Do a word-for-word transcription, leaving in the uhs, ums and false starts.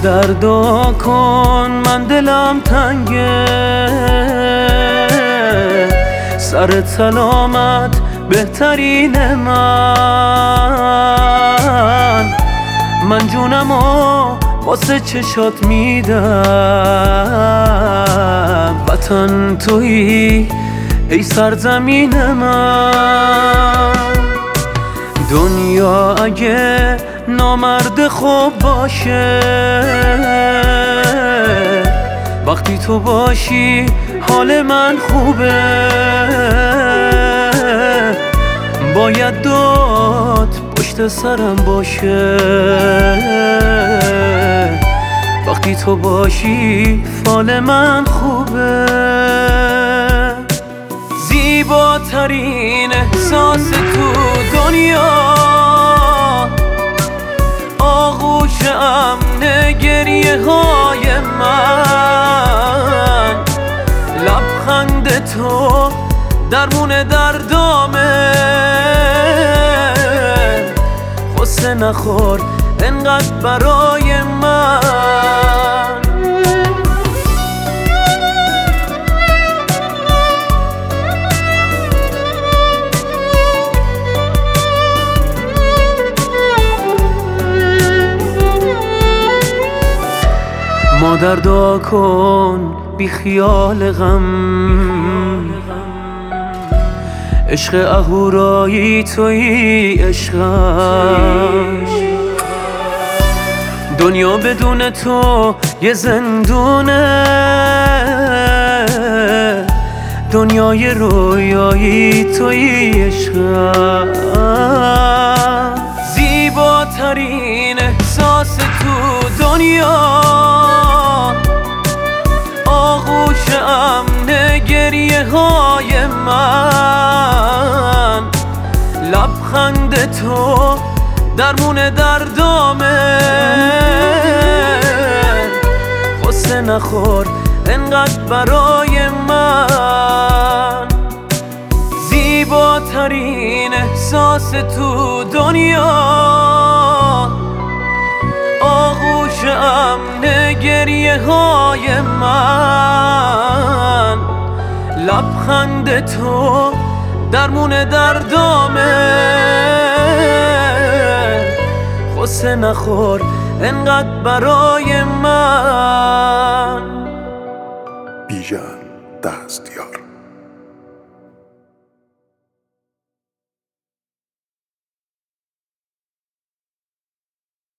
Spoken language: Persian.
دردا کن من دلم تنگه، سر سلامت بهترین من من جونمو واسه چشات میدم، وطن تویی ای سرزمین من. دنیا اگه نامرد خوب باشه، وقتی تو باشی حال من خوبه، باید داد پشت سرم باشه، وقتی تو باشی فال من خوبه. زیباترین احساس تو دنیا، آغوش امن گریه های من، لبخند تو درمون دردامه، غصه نخور انقدر برای من. مادر دعا کن بی خیال غم، عشق اهورایی تویی عشقم، دنیا بدون تو یه زندونه، دنیای رویایی تویی عشقم. زیباترین احساس تو دنیا، آغوش امن گریه های من، لبخند تو درمون دردامه، غصه نخور انقدر برای من. زیباترین احساس تو دنیا، آغوش امن گریه های من، لبخند تو درمون دردامه، غصه نخور انقدر برای من. بیژن دست